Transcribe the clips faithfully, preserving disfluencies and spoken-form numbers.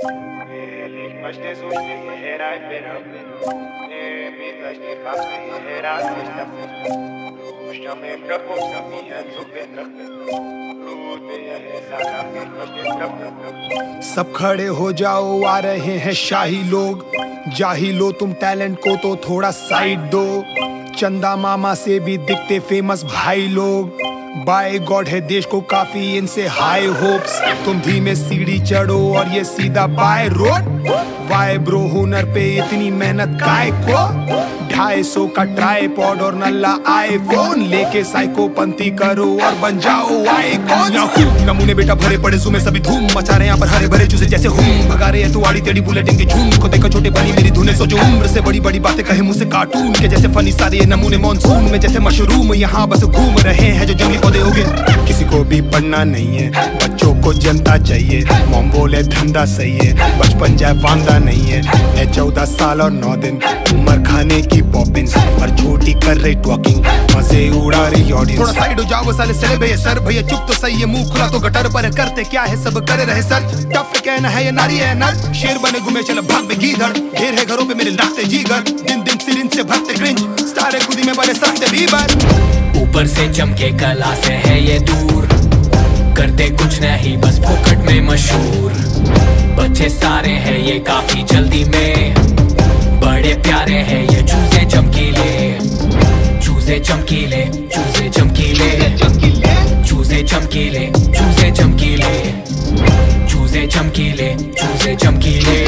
Ich möchte so schnell herein, ich möchte fast herein, ich möchte mir Brot auf mir zu binden. सब खड़े हो जाओ, आ रहे हैं शाही लोग। जाही लो तुम टैलेंट को तो थोड़ा साइड दो। चंदा मामा से भी दिखते फेमस भाई लोग। बाय गॉड है देश को काफी इनसे हाई होप्स। तुम धीमे सीढ़ी चढ़ो और ये सीधा बाय रोड। वाई ब्रो हुनर पे इतनी मेहनत काय को? ढाई सौ का ट्राइपॉड और नल्ला आईफोन लेके साइको पंथी करो और बन जाओ आइकॉन। नमूने बेटा भरे पड़े सुमे सभी धूम मचा रहे यहाँ पर हरे भरे चूसे जैसे हूँ। भगा रहे हैं तू आड़ी टेढ़ी बुलेट इनके झूम को देखो छोटे बनी मेरी धुने। सोचो उम्र से बड़ी बड़ी बातें कहे मुझसे कार्टून के जैसे फनी सारे ये नमूने मॉनसून में जैसे मशरूम यहाँ बस घूम रहे हैं जो जंगली पौधे होगे। किसी को भी पढ़ना नहीं है, बच्चों को जनता चाहिए। मॉम बोले धंधा सही है, बचपन जाए वांदा नहीं है। मैं चौदह साल और नौ दिन उम्र खाने की पॉपिंस पर छोटी कर रही टॉकिंग, मजे उड़ा रही ऑडियंस। थोड़ा साइड हो जाओ साले सरे भैया सर भैया चुप तो सही है, मुंह खुला तो गटर पर करते क्या है सब करे रहे सर। टफ कहना है ये नारी है नर, शेर बने घूमे चल भाग में गीधर। ढेर है घरों पे मेरे लाते जीगर, दिन दिन सिरिंज से भरते क्रिंज। स्टार खुदी में बड़े सस्ते बीबर। ऊपर से चमके कला से है ये दूर, करते कुछ नहीं बस फोकट में मशहूर। बच्चे सारे हैं ये काफी जल्दी में, बड़े प्यारे हैं ये चूजे चमकीले। चूजे चमकीले चूजे चमकीले चूजे चमकीले चूजे चमकीले चूजे चमकीले चूजे चमकीले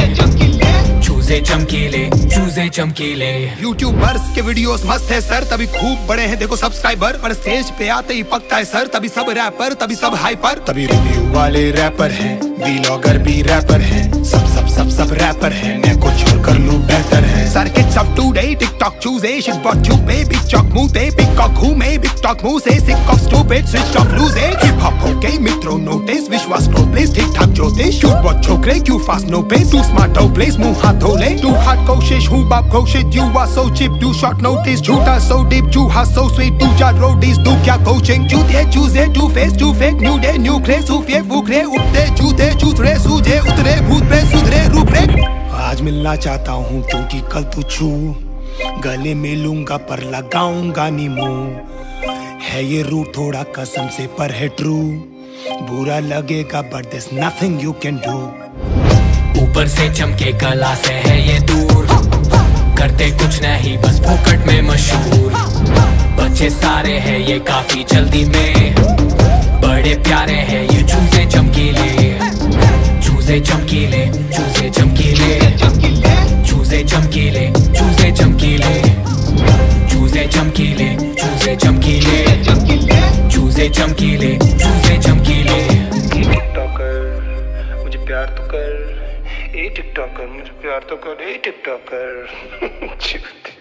चूजे चमकीले चूजे चमकीले। यूट्यूबर्स के वीडियोस मस्त है सर, तभी खूब बड़े हैं देखो सब्सक्राइबर। पर स्टेज पे आते ही पकता है सर, तभी सब रैपर तभी सब हाइपर। तभी रिव्यू वाले रैपर हैं, व्लॉगर भी रैपर हैं। सब सब सब सब रैपर हैं, मैं कुछ और कर लूं बेहतर है। सारे किड्स ऑफ टुडे टिकटॉक चूजे शिट बॉट चुपे बिग चॉक मुंह ते बिग कॉक घूमे बिग टॉक मुंह से sick of stupid switch off लूजे। हिप हॉप हो गई मित्रों नोटिस विश्वास नो प्लेस ठीक ठाक जोते शूट बॉट छोकरे क्यों fast no pace too smart हो प्लेस मुंह हाथ धो ले। टू हार्ड कोशिश हूँ बाप कोशिश you are so cheap too short notice झूठा सो डीप चूहा सो स्वीट टू चार रोडीज तू क्या कोचिंग चूते चूजे two face too fake new day new craze सूफे फूकरे उठते जूते चूतरे सूजे उतरे भूत पे सुधरे रूपरेख। आज मिलना चाहता हूँ क्योंकि कल तू छू गले में लूंगा पर लगाऊंगा नी मुंह। है ये रूट थोड़ा कसम से पर है ट्रू, बुरा लगेगा but there's nothing you can do। ऊपर से चमके कला से है ये दूर, करते कुछ नहीं बस फोकट में मशहूर। बच्चे सारे हैं ये काफी जल्दी में, बड़े प्यारे हैं ये चूजे चमकीले। चूजे चमकीले चूजे चमकीले चूजे चमकीले चूजे चमकीले चूजे चमकीले चूजे चमकीले चूजे चमकीले चूजे चमकीले। टिकटॉकर मुझे प्यार तो कर, ए टिकटॉकर मुझे प्यार तो कर, ए टिकटॉकर।